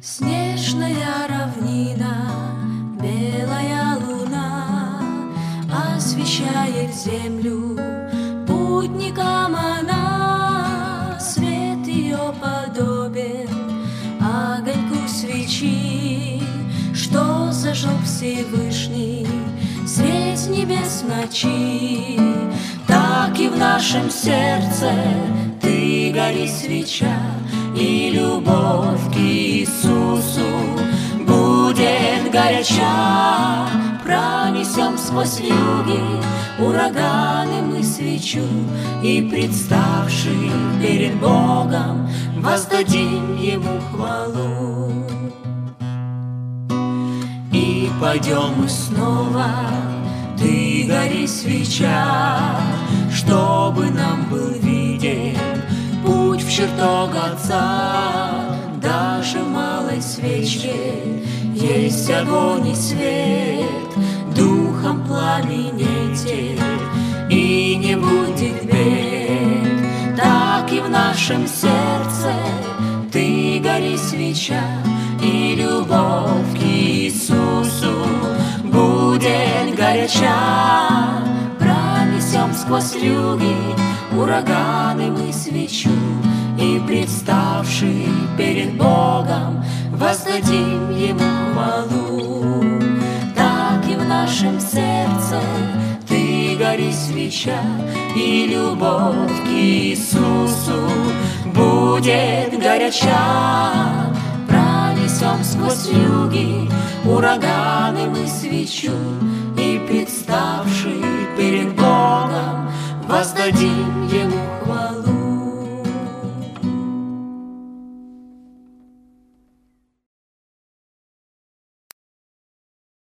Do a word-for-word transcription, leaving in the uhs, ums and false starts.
Снежная равнина, белая луна освещает землю, путникам она. Свет ее подобен огоньку свечи, что зажег Всевышний средь небес ночи. Так и в нашем сердце ты гори свеча, и любовь к Иисусу будет горяча. Пронесем сквозь вьюги, ураганы мы свечу, и, представши перед Богом, воздадим Ему хвалу. И пойдем мы снова, ты гори свеча, чтобы нам был виден путь в чертог Отца. Даже в малой свечке есть огонь и свет, духом пламенейте, и не будет бед. Так и в нашем сердце ты гори свеча, и любовь к Иисусу будет горяча. Пронесем сквозь вьюги, ураганы мы свечу, и, представши перед Богом, воздадим Ему хвалу. Так и в нашем сердце ты гори свеча, и любовь к Иисусу будет горяча. Пронесем сквозь вьюги, ураганы мы свечу, и, представши перед Богом, воздадим Ему хвалу.